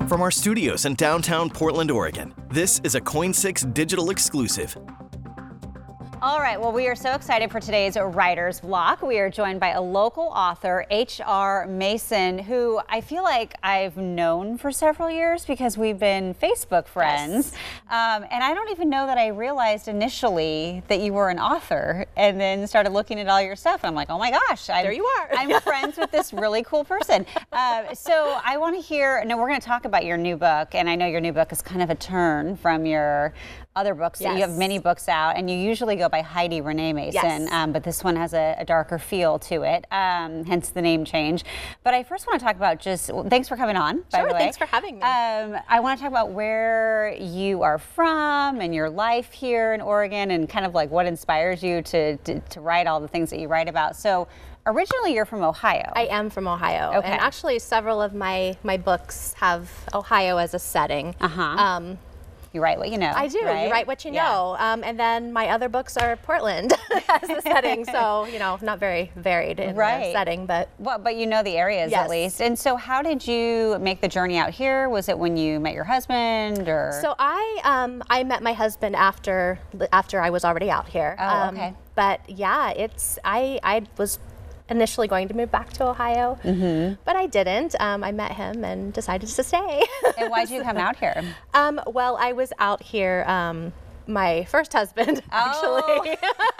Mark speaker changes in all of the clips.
Speaker 1: from our studios in downtown Portland, Oregon. This is a Coin6 digital exclusive.
Speaker 2: All right, well, we are so excited for today's Writer's Block. We are joined by a local author, H.R. Mason, who I feel like I've known for several years because we've been Facebook friends. Yes. And I don't even know that I realized initially that you were an author, and then started looking at all your stuff. And I'm like, oh my gosh,
Speaker 3: there you are.
Speaker 2: I'm friends with this really cool person. So I want to hear, we're going to talk about your new book, and I know your new book is kind of a turn from your other books. Yes. You have many books out, and you usually go by Heidi Renee Mason, yes. But this one has a darker feel to it, hence the name change. But I first want to talk about thanks for coming on, by the way.
Speaker 3: Thanks for having me.
Speaker 2: I want to talk about where you are from and your life here in Oregon, and kind of like what inspires you to write all the things that you write about. So originally you're from Ohio.
Speaker 3: I am from Ohio.
Speaker 2: Okay.
Speaker 3: And actually several of my books have Ohio as a setting.
Speaker 2: Uh-huh. You write what you know.
Speaker 3: I do.
Speaker 2: Right?
Speaker 3: You write what you know. And then my other books are Portland as the setting. So, not very varied in the setting, but.
Speaker 2: Well, but you know the areas at least. And so how did you make the journey out here? Was it when you met your husband, or?
Speaker 3: So I met my husband after I was already out here.
Speaker 2: Oh, okay.
Speaker 3: But yeah, I was initially going to move back to Ohio, but I didn't. I met him and decided to stay.
Speaker 2: And why did you come out here?
Speaker 3: Well, I was out here, my first husband, actually.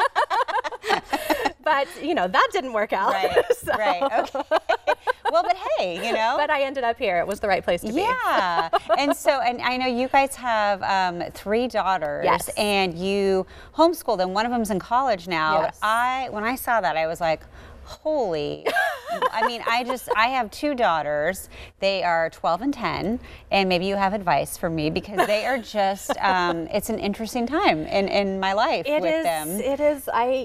Speaker 3: But, that didn't work out.
Speaker 2: Right, right, okay. Well, but hey,
Speaker 3: But I ended up here. It was the right place to be.
Speaker 2: Yeah. And I know you guys have 3 daughters.
Speaker 3: Yes.
Speaker 2: And you homeschool them. One of them's in college now.
Speaker 3: Yes.
Speaker 2: When I saw that, I was like, holy. I have 2 daughters. They are 12 and 10, and maybe you have advice for me, because they are just, it's an interesting time in my life with them.
Speaker 3: It is,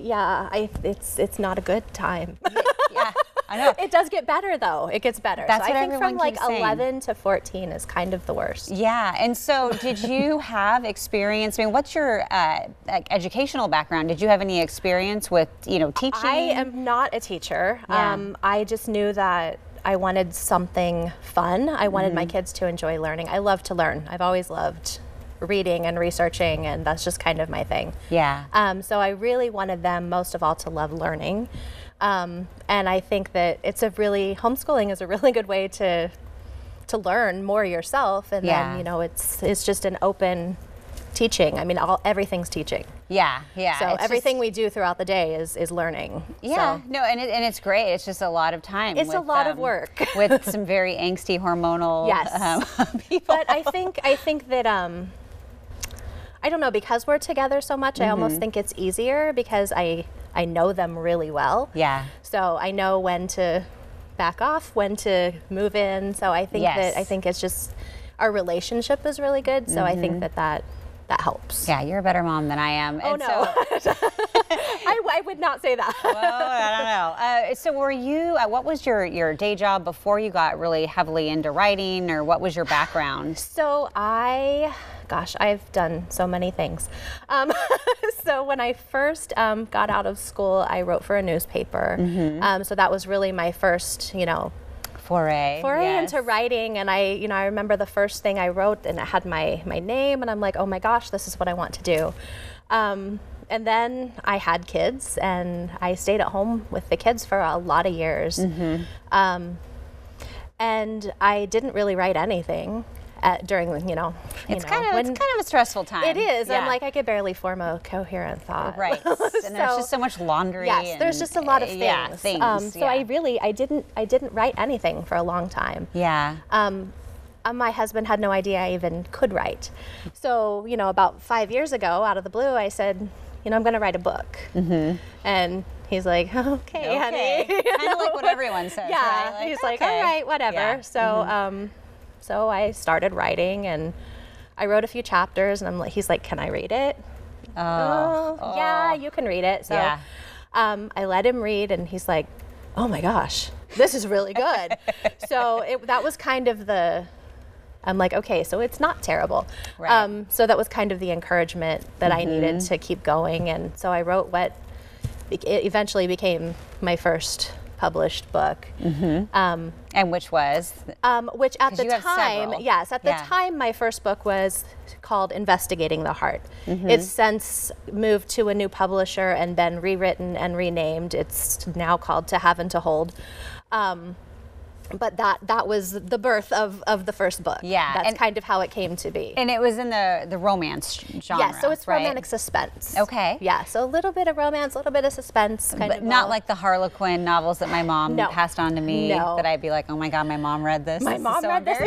Speaker 3: it's not a good time.
Speaker 2: Yeah, I know.
Speaker 3: It does get better though. It gets better.
Speaker 2: That's
Speaker 3: so
Speaker 2: what
Speaker 3: I think from
Speaker 2: keeps saying.
Speaker 3: 11 to 14 is kind of the worst.
Speaker 2: Yeah, and so did you have experience? What's your educational background? Did you have any experience with, teaching?
Speaker 3: I am not a teacher.
Speaker 2: Yeah.
Speaker 3: I just knew that I wanted something fun. I wanted my kids to enjoy learning. I love to learn. I've always loved reading and researching, and that's just kind of my thing.
Speaker 2: Yeah.
Speaker 3: So I really wanted them most of all to love learning. And I think that homeschooling is a really good way to learn more yourself, and then it's just an open teaching. Everything's teaching.
Speaker 2: Yeah.
Speaker 3: So everything we do throughout the day is learning.
Speaker 2: Yeah.
Speaker 3: So.
Speaker 2: No, and it's great. It's just a lot of time.
Speaker 3: It's a lot of work
Speaker 2: with some very angsty hormonal people.
Speaker 3: But I think that I don't know, because we're together so much, I almost think it's easier because I know them really well.
Speaker 2: Yeah.
Speaker 3: So I know when to back off, when to move in. So I think it's just our relationship is really good. So I think that helps.
Speaker 2: Yeah, you're a better mom than I am.
Speaker 3: Oh, no. I would not say that.
Speaker 2: Well, I don't know. So were you, what was your day job before you got really heavily into writing, or what was your background?
Speaker 3: So I've done so many things. So when I first got out of school, I wrote for a newspaper. So that was really my first,
Speaker 2: foray
Speaker 3: into writing. And I remember the first thing I wrote, and it had my name, and I'm like, oh my gosh, this is what I want to do. And then I had kids, and I stayed at home with the kids for a lot of years. And I didn't really write anything during,
Speaker 2: it's kind of a stressful time.
Speaker 3: It is.
Speaker 2: Yeah.
Speaker 3: I'm like, I could barely form a coherent thought.
Speaker 2: Right. And there's just so much laundry.
Speaker 3: Yes, there's just a lot of things.
Speaker 2: Yeah, things.
Speaker 3: So I didn't write anything for a long time.
Speaker 2: Yeah.
Speaker 3: My husband had no idea I even could write. So, about 5 years ago, out of the blue, I said, I'm going to write a book. And he's like, okay, honey.
Speaker 2: Kind of like what everyone says,
Speaker 3: yeah.
Speaker 2: right?
Speaker 3: He's like, all right, whatever.
Speaker 2: Yeah.
Speaker 3: So, so I started writing, and I wrote a few chapters, and he's like, can I read it? Oh. Yeah, you can read it. So I let him read, and he's like, oh my gosh, this is really good. So that was kind of I'm like, okay, so it's not terrible.
Speaker 2: Right.
Speaker 3: So that was kind of the encouragement that I needed to keep going. And so I wrote what eventually became my first published book.
Speaker 2: And which was?
Speaker 3: Which at the
Speaker 2: you have
Speaker 3: time,
Speaker 2: several.
Speaker 3: yes, at the time my first book was called Investigating the Heart. It's since moved to a new publisher and been rewritten and renamed. It's now called To Have and to Hold. But that was the birth of the first book.
Speaker 2: Yeah.
Speaker 3: That's kind of how it came to be.
Speaker 2: And it was in the romance genre.
Speaker 3: Yeah, so it's
Speaker 2: right?
Speaker 3: romantic suspense.
Speaker 2: Okay.
Speaker 3: Yeah, so a little bit of romance, a little bit of suspense.
Speaker 2: But not like the Harlequin novels that my mom passed on to me.
Speaker 3: No.
Speaker 2: That I'd be like, oh my God, my mom read this.
Speaker 3: My mom read this.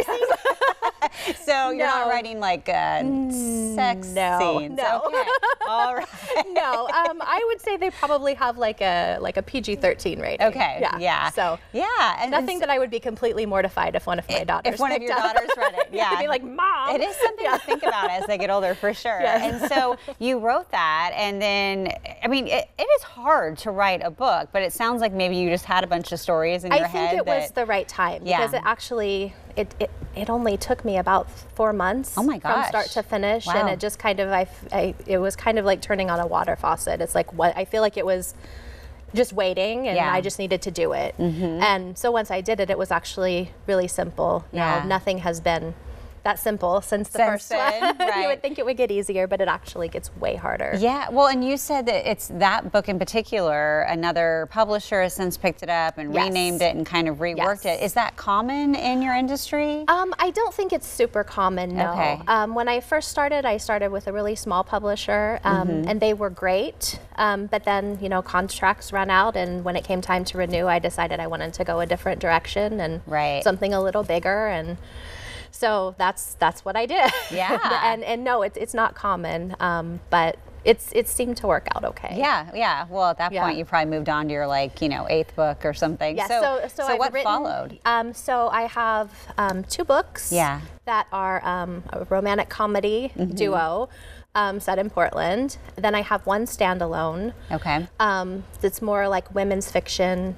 Speaker 2: So you're not writing like sex scenes.
Speaker 3: No.
Speaker 2: Okay. All right.
Speaker 3: No, I would say they probably have like a PG-13 rating.
Speaker 2: Okay. Yeah.
Speaker 3: So
Speaker 2: and
Speaker 3: nothing that I would be completely mortified if one of my daughters
Speaker 2: if one of your daughters read it. Yeah.
Speaker 3: I'd be like, Mom.
Speaker 2: It is something to think about as they get older, for sure.
Speaker 3: Yes.
Speaker 2: And so you wrote that, and then I mean, it is hard to write a book, but it sounds like maybe you just had a bunch of stories in your head.
Speaker 3: I think it was the right time because it actually it only took me about 4 months
Speaker 2: Oh my gosh.
Speaker 3: from start to finish.
Speaker 2: Wow.
Speaker 3: And it just kind of it was kind of like turning on a water faucet. It's like I feel like it was just waiting, and I just needed to do it. And so once I did it, it was actually really simple.
Speaker 2: Yeah.
Speaker 3: Nothing has been that simple since the first one.
Speaker 2: Right.
Speaker 3: You would think it would get easier, but it actually gets way harder.
Speaker 2: Yeah, well, and you said that it's that book in particular, another publisher has since picked it up and renamed it and kind of reworked it. Is that common in your industry?
Speaker 3: I don't think it's super common, no.
Speaker 2: Okay.
Speaker 3: When I first started, I started with a really small publisher, and they were great. But then, contracts ran out, and when it came time to renew, I decided I wanted to go a different direction and something a little bigger. And so that's what I did.
Speaker 2: Yeah.
Speaker 3: and no, it's not common, but it seemed to work out okay.
Speaker 2: Yeah. Well, at that point, you probably moved on to your 8th book or something.
Speaker 3: Yeah.
Speaker 2: So
Speaker 3: I've
Speaker 2: what
Speaker 3: written,
Speaker 2: followed?
Speaker 3: So I have 2 books.
Speaker 2: Yeah.
Speaker 3: That are a romantic comedy duo. Set in Portland. Then I have one standalone.
Speaker 2: Okay.
Speaker 3: That's more like women's fiction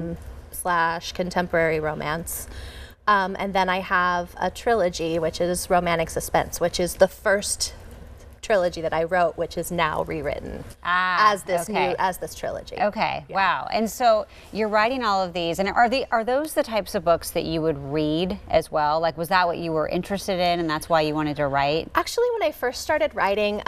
Speaker 3: / contemporary romance. And then I have a trilogy, which is romantic suspense, which is the first trilogy that I wrote, which is now rewritten as this trilogy.
Speaker 2: Okay. Yeah. Wow. And so you're writing all of these, and are those the types of books that you would read as well? Like, was that what you were interested in, and that's why you wanted to write?
Speaker 3: Actually, when I first started writing,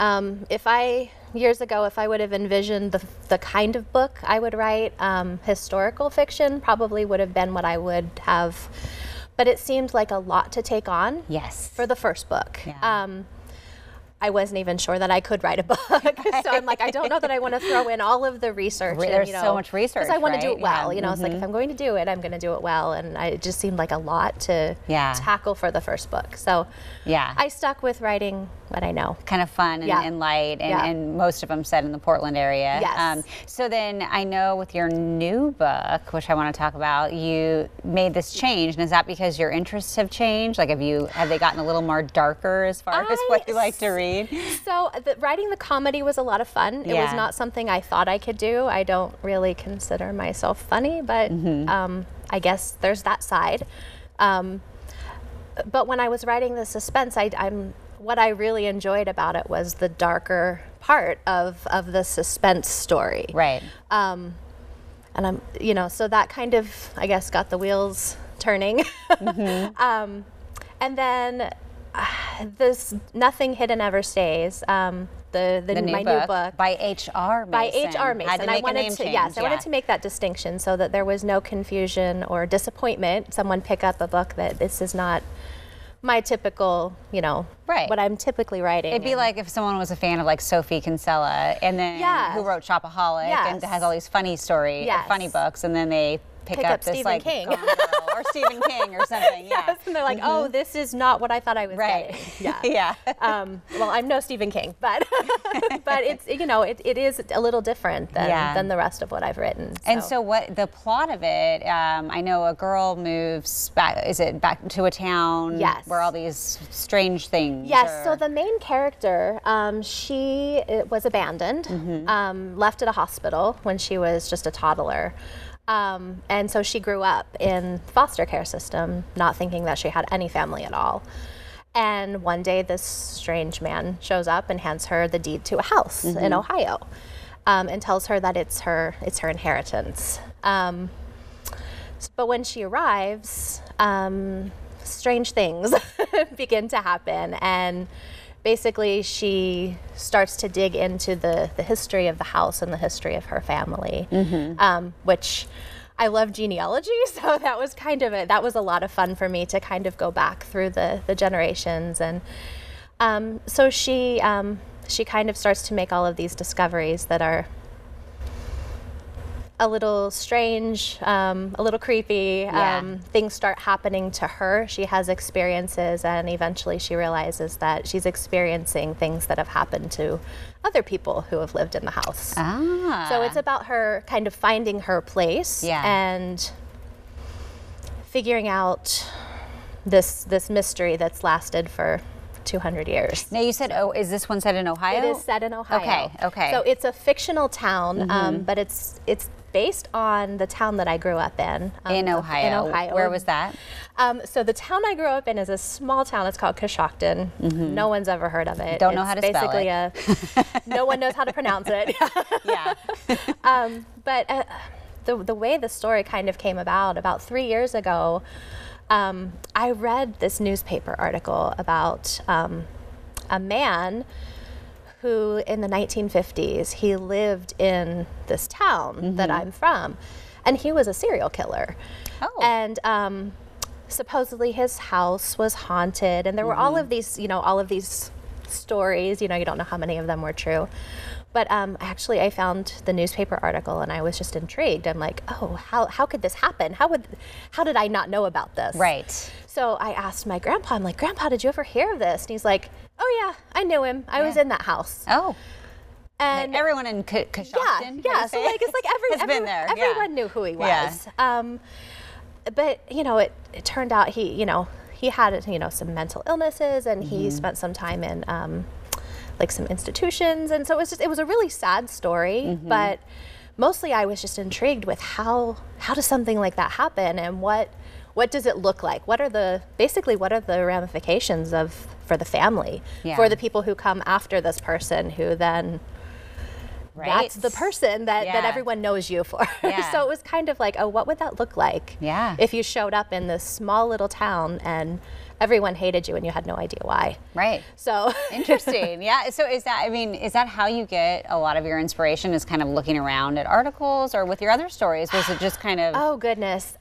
Speaker 3: years ago, if I would have envisioned the kind of book I would write, historical fiction probably would have been what I would have. But it seemed like a lot to take on.
Speaker 2: Yes.
Speaker 3: For the first book.
Speaker 2: Yeah.
Speaker 3: I wasn't even sure that I could write a book. So I'm like, I don't know that I want to throw in all of the research.
Speaker 2: There's so much research,
Speaker 3: because I want to do it well.
Speaker 2: Yeah.
Speaker 3: It's like, if I'm going to do it, I'm going to do it well. And it just seemed like a lot to tackle for the first book. So I stuck with writing what I know.
Speaker 2: Kind of fun and light, and most of them set in the Portland area.
Speaker 3: Yes.
Speaker 2: So then I know with your new book, which I want to talk about, you made this change. And is that because your interests have changed? Like, have they gotten a little more darker as far as what you like to read?
Speaker 3: So writing the comedy was a lot of fun. It was not something I thought I could do. I don't really consider myself funny, but I guess there's that side. But when I was writing the suspense, what I really enjoyed about it was the darker part of the suspense story.
Speaker 2: Right.
Speaker 3: And so that kind of, I guess, got the wheels turning. And then this Nothing Hidden Ever Stays. My new book
Speaker 2: by H.R. Mason.
Speaker 3: By H.R. Mason.
Speaker 2: Had to make a name change.
Speaker 3: I wanted to make that distinction so that there was no confusion or disappointment. Someone pick up a book that this is not my typical, what I'm typically writing.
Speaker 2: It'd be like if someone was a fan of Sophie Kinsella, and then who wrote Shopaholic and has all these funny funny books, and then they pick up this
Speaker 3: Stephen King.
Speaker 2: Gone Girl or Stephen King or something.
Speaker 3: Yes, and they're like, oh, this is not what I thought I was getting.
Speaker 2: Yeah.
Speaker 3: Well, I'm no Stephen King, but it's it is a little different than the rest of what I've written. So.
Speaker 2: And so what the plot of it? I know a girl moves back. Is it back to a town?
Speaker 3: Yes.
Speaker 2: Where all these strange things.
Speaker 3: Yes. So the main character, she was abandoned, left at a hospital when she was just a toddler. And so she grew up in foster care system, not thinking that she had any family at all. And one day this strange man shows up and hands her the deed to a house in Ohio, and tells her that it's her inheritance. But when she arrives, strange things begin to happen, and basically she starts to dig into the history of the house and the history of her family, which I love genealogy, so that was that was a lot of fun for me to kind of go back through the generations. And so she kind of starts to make all of these discoveries that are a little strange, a little creepy. Things start happening to her. She has experiences, and eventually she realizes that she's experiencing things that have happened to other people who have lived in the house. So it's about her kind of finding her place and figuring out this mystery that's lasted for 200 years.
Speaker 2: Now you said, is this one set in Ohio?
Speaker 3: It is set in Ohio.
Speaker 2: Okay.
Speaker 3: So it's a fictional town, but it's based on the town that I grew up in.
Speaker 2: In Ohio. Where was that?
Speaker 3: So the town I grew up in is a small town. It's called Coshocton. No one's ever heard of it.
Speaker 2: Don't know how to spell it.
Speaker 3: No one knows how to pronounce it. But the way the story kind of came about 3 years ago, I read this newspaper article about a man who in the 1950s, he lived in this town that I'm from, and he was a serial killer. And supposedly his house was haunted, and there were all of these, all of these stories, you don't know how many of them were true. But actually I found the newspaper article and I was just intrigued. I'm like, oh, how could this happen? How did I not know about this?
Speaker 2: Right.
Speaker 3: So I asked my grandpa, I'm like, Grandpa, did you ever hear of this? And he's like, oh yeah, I knew him. I was in that house.
Speaker 2: Oh.
Speaker 3: And
Speaker 2: everyone in Coshocton?
Speaker 3: Yeah. So like, it's like
Speaker 2: been there.
Speaker 3: Everyone knew who he was. But it turned out he had some mental illnesses, and he spent some time in like some institutions, and so it was a really sad story. But mostly I was just intrigued with how does something like that happen, and what does it look like? What are the ramifications for the family, for the people who come after this person, who then that's the person that everyone knows you for. So it was kind of like, oh, what would that look like if you showed up in this small little town and everyone hated you and you had no idea why?
Speaker 2: Right.
Speaker 3: So
Speaker 2: interesting. So is that how you get a lot of your inspiration, is kind of looking around at articles, or with your other stories, was it just kind of?
Speaker 3: Oh goodness.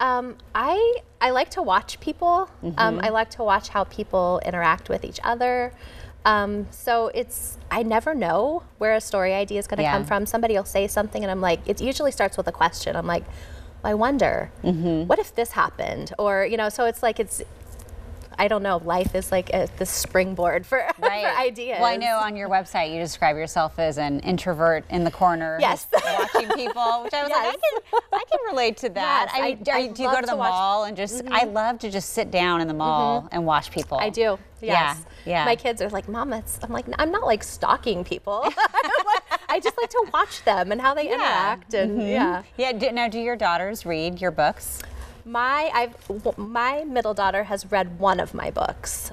Speaker 3: I like to watch people. I like to watch how people interact with each other. So I never know where a story idea is going to come from. Somebody will say something and I'm like, it usually starts with a question. I'm like, well, I wonder, what if this happened? Or, so it's like, I don't know, life is like the springboard for ideas.
Speaker 2: Well, I know on your website you describe yourself as an introvert in the corner, watching people, which I was like, I can relate to that.
Speaker 3: Yes,
Speaker 2: do you go to the mall and just, I love to just sit down in the mall and watch people.
Speaker 3: I do, yes.
Speaker 2: Yeah.
Speaker 3: My kids are like, Mom, I'm like, I'm not like stalking people. I just like to watch them and how they interact. And
Speaker 2: Now, do your daughters read your books?
Speaker 3: My middle daughter has read one of my books.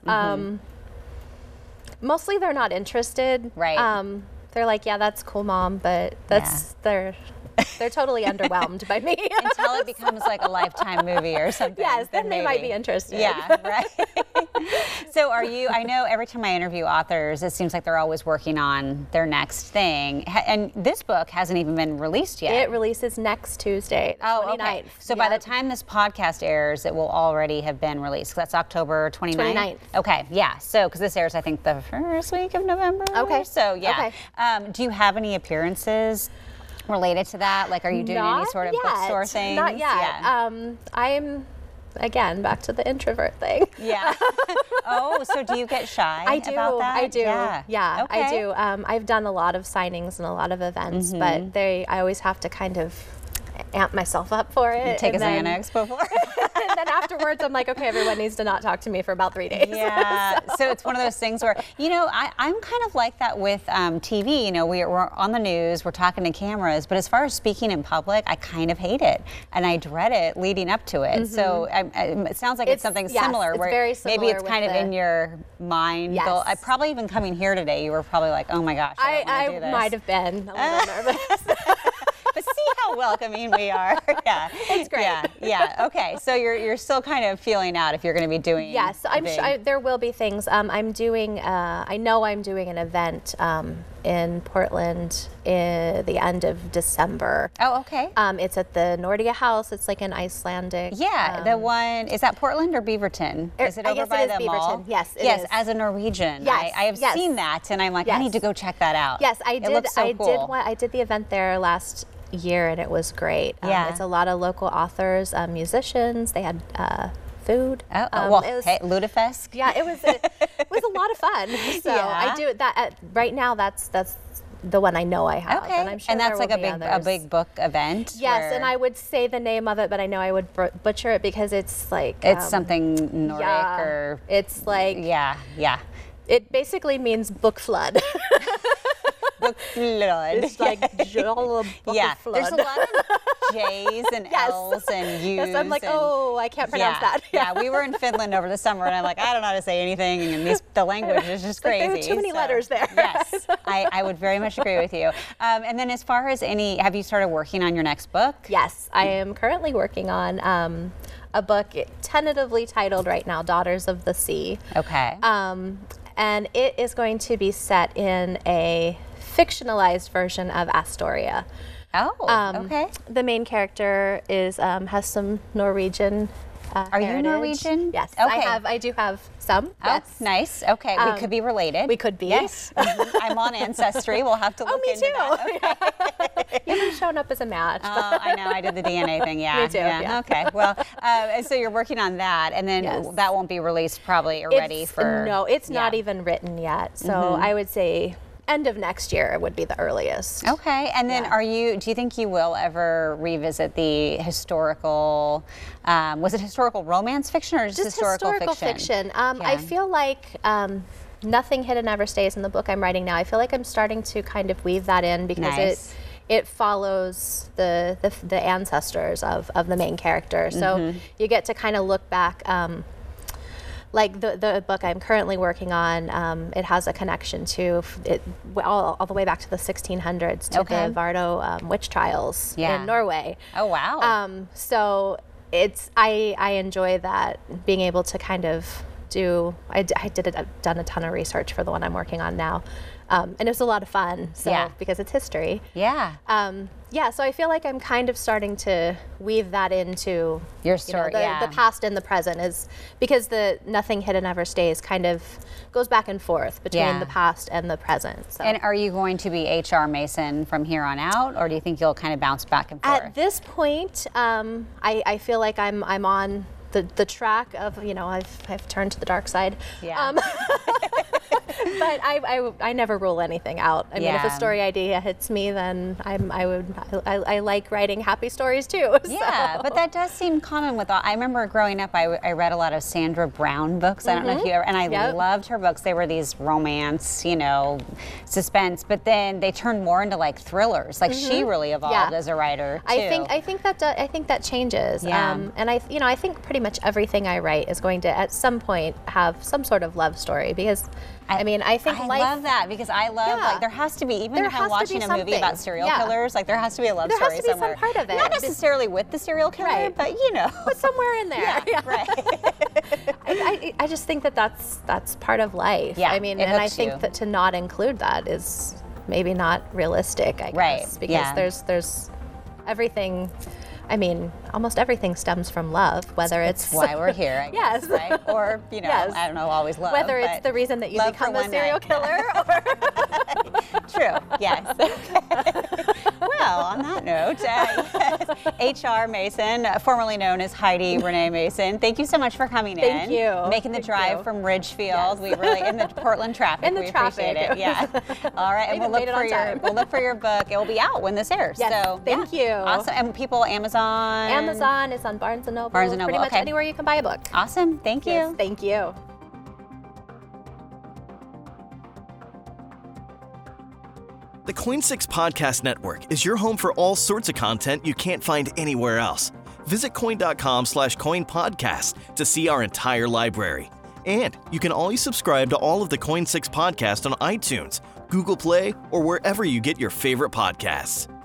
Speaker 3: Mostly they're not interested.
Speaker 2: Right.
Speaker 3: They're like, yeah, that's cool, Mom, but they're totally underwhelmed by me.
Speaker 2: Until it becomes like a Lifetime movie or something.
Speaker 3: Yes, then they might be interested.
Speaker 2: Yeah, right. So I know every time I interview authors, it seems like they're always working on their next thing. And this book hasn't even been released yet.
Speaker 3: It releases next Tuesday, the 29th.
Speaker 2: Okay. So by the time this podcast airs, it will already have been released. That's October 29th? Okay, yeah. So, because this airs, I think, the first week of November.
Speaker 3: Okay.
Speaker 2: So, yeah.
Speaker 3: Okay.
Speaker 2: Do you have any appearances related to that? Like, are you doing any sort of bookstore things?
Speaker 3: Not yet.
Speaker 2: Yeah.
Speaker 3: I'm, again, back to the introvert thing.
Speaker 2: Yeah. Oh, so do you get shy about that?
Speaker 3: I do. Yeah,
Speaker 2: okay.
Speaker 3: I do. I've done a lot of signings and a lot of events, but I always have to kind of amp myself up for it.
Speaker 2: Take a Xanax before.
Speaker 3: And then afterwards, I'm like, okay, everyone needs to not talk to me for about 3 days.
Speaker 2: Yeah. So it's one of those things where, I'm kind of like that with TV. We're on the news, we're talking to cameras, but as far as speaking in public, I kind of hate it. And I dread it leading up to it. So it sounds like it's something similar.
Speaker 3: It's
Speaker 2: where
Speaker 3: very similar.
Speaker 2: Maybe it's kind of in your mind.
Speaker 3: Yes.
Speaker 2: I probably even coming here today, you were probably like, oh my gosh, I don't want to do this.
Speaker 3: I might have been a little nervous.
Speaker 2: But see how welcoming we are. Yeah,
Speaker 3: it's great.
Speaker 2: Yeah. Okay, so you're still kind of feeling out if you're going to be doing.
Speaker 3: Yes, I'm sure there will be things. I'm doing. I know I'm doing an event in Portland in the end of December.
Speaker 2: Oh, okay.
Speaker 3: It's at the Nordia House. It's like an Icelandic.
Speaker 2: Yeah, the one, is that Portland or Beaverton? Is it over by the mall?
Speaker 3: Yes, it
Speaker 2: yes,
Speaker 3: is.
Speaker 2: As a Norwegian,
Speaker 3: yes,
Speaker 2: I have seen that, and I'm like, I need to go check that out.
Speaker 3: Yes, I did.
Speaker 2: It looks so cool.
Speaker 3: I did the event there last year, and it was great.
Speaker 2: Yeah.
Speaker 3: It's a lot of local authors, musicians. They had food.
Speaker 2: Hey, Ludafest.
Speaker 3: Yeah, it was a lot of fun. So I do that right now. That's the one I know I have.
Speaker 2: Okay,
Speaker 3: and I'm sure
Speaker 2: and that's
Speaker 3: there
Speaker 2: like
Speaker 3: will be
Speaker 2: a big book event.
Speaker 3: Yes, and I would say the name of it, but I know I would butcher it because it's like
Speaker 2: it's something Nordic or
Speaker 3: it's like
Speaker 2: yeah.
Speaker 3: It basically means book flood.
Speaker 2: Book flood.
Speaker 3: It's like book flood.
Speaker 2: There's a lot of J's and L's and U's.
Speaker 3: Yes, I'm like, I can't pronounce that.
Speaker 2: Yeah, we were in Finland over the summer, and I'm like, I don't know how to say anything, and the language is just crazy.
Speaker 3: There are too many letters there.
Speaker 2: Yes, I would very much agree with you. And then as far as have you started working on your next book?
Speaker 3: Yes, I am currently working on a book tentatively titled right now, Daughters of the Sea.
Speaker 2: Okay.
Speaker 3: And it is going to be set in a fictionalized version of Astoria.
Speaker 2: Oh, okay.
Speaker 3: The main character has some Norwegian
Speaker 2: Are you Norwegian?
Speaker 3: Yes.
Speaker 2: Okay.
Speaker 3: I do have some.
Speaker 2: Oh,
Speaker 3: yes.
Speaker 2: nice. Okay, we could be related.
Speaker 3: We could be.
Speaker 2: Yes. I'm on Ancestry. We'll have to look into that.
Speaker 3: Okay. You haven't shown up as a match.
Speaker 2: I know. I did the DNA thing. Yeah.
Speaker 3: Me too. Yeah.
Speaker 2: Okay. Well, so you're working on that, and then that won't be released probably or ready for.
Speaker 3: No, it's not even written yet. So I would say end of next year would be the earliest.
Speaker 2: Okay, and then do you think you will ever revisit the historical, was it historical romance fiction or just historical fiction?
Speaker 3: I feel like Nothing Hidden Ever Stays in the book I'm writing now. I feel like I'm starting to kind of weave that in because it follows the ancestors of the main character. So you get to kind of look back. Like the book I'm currently working on, it has a connection to it all the way back to the 1600s to the Vardø witch trials in Norway.
Speaker 2: Oh wow!
Speaker 3: So I enjoy that, being able to kind of do. Done a ton of research for the one I'm working on now, and it was a lot of fun. So because it's history. Yeah. So I feel like I'm kind of starting to weave that into
Speaker 2: your story.
Speaker 3: The past and the present is because the Nothing Hidden Ever Stays kind of goes back and forth between the past and the present. So.
Speaker 2: And are you going to be H.R. Mason from here on out, or do you think you'll kind of bounce back and forth?
Speaker 3: At this point, I feel like I'm on the track of, I've turned to the dark side.
Speaker 2: Yeah.
Speaker 3: But I never rule anything out. I mean, if a story idea hits me, then I like writing happy stories too.
Speaker 2: Yeah, but that does seem common with all. I remember growing up, I read a lot of Sandra Brown books. I don't know if you ever, and I loved her books. They were these romance, suspense, but then they turned more into like thrillers. Like she really evolved as a writer too.
Speaker 3: I think that changes.
Speaker 2: Yeah.
Speaker 3: And I think pretty much everything I write is going to at some point have some sort of love story because. I
Speaker 2: love that because I love like there has to be, even if I'm watching a movie about serial killers, like there has to be a love story
Speaker 3: somewhere.
Speaker 2: There has to be
Speaker 3: some part of it.
Speaker 2: Not necessarily with the serial killer, but
Speaker 3: but somewhere in there.
Speaker 2: Yeah. Right.
Speaker 3: I just think that's part of life.
Speaker 2: Yeah,
Speaker 3: I mean, and I think that to not include that is maybe not realistic, I guess.
Speaker 2: Right.
Speaker 3: Because there's everything. I mean, almost everything stems from love, whether it's
Speaker 2: why we're here, I guess, right? Or, I don't know, always love.
Speaker 3: Whether it's the reason that you become a serial killer or...
Speaker 2: True, yes. Well, on that note, H.R. Mason, formerly known as Heidi Renee Mason, thank you so much for coming in.
Speaker 3: Thank you.
Speaker 2: Making the drive from Ridgefield. Yes. We really, in the Portland traffic, we appreciate it. Yeah. All right, and we'll look for your book. It will be out when this airs.
Speaker 3: Yes,
Speaker 2: so,
Speaker 3: thank you.
Speaker 2: Awesome. And people, Amazon,
Speaker 3: it's on Barnes & Noble.
Speaker 2: Barnes & Noble,
Speaker 3: pretty much anywhere you can buy a book.
Speaker 2: Awesome. Thank you.
Speaker 3: Yes, thank you.
Speaker 1: The Coin6 Podcast Network is your home for all sorts of content you can't find anywhere else. Visit coin.com/coinpodcast to see our entire library. And you can always subscribe to all of the Coin6 podcasts on iTunes, Google Play, or wherever you get your favorite podcasts.